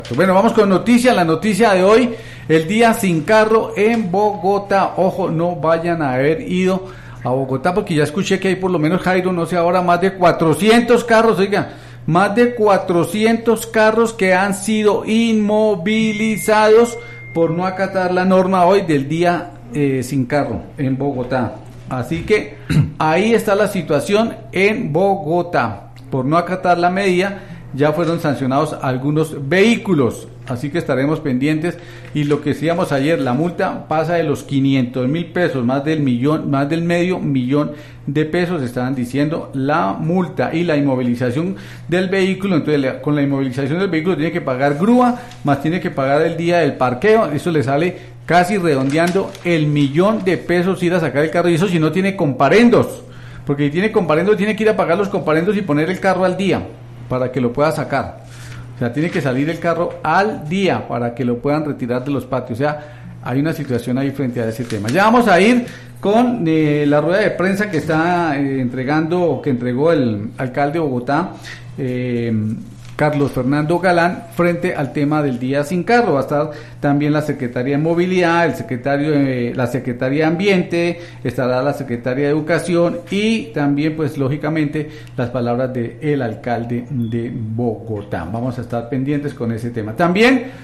Bueno, vamos con noticias. La noticia de hoy, el día sin carro en Bogotá. Ojo, no vayan a haber ido a Bogotá porque ya escuché que hay por lo menos, Jairo, no sé ahora, más de 400 carros, oiga, más de 400 carros que han sido inmovilizados por no acatar la norma hoy del día sin carro en Bogotá. Así que ahí está la situación en Bogotá. Por no acatar la medida, ya fueron sancionados algunos vehículos, así que estaremos pendientes. Y lo que decíamos ayer, la multa pasa de los 500.000 pesos, más del medio millón de pesos, estaban diciendo la multa y la inmovilización del vehículo. Entonces, con la inmovilización del vehículo tiene que pagar grúa, más tiene que pagar el día del parqueo, eso le sale casi redondeando el 1.000.000 de pesos ir a sacar el carro, y eso si no tiene comparendos, porque si tiene comparendos tiene que ir a pagar los comparendos y poner el carro al día para que lo pueda sacar. O sea, tiene que salir el carro al día para que lo puedan retirar de los patios. O sea, hay una situación ahí frente a ese tema. Ya vamos a ir con la rueda de prensa que está que entregó el alcalde de Bogotá, Carlos Fernando Galán, frente al tema del día sin carro. Va a estar también la Secretaría de Movilidad, la Secretaría de Ambiente, estará la Secretaría de Educación y también, pues lógicamente, las palabras del alcalde de Bogotá. Vamos a estar pendientes con ese tema. También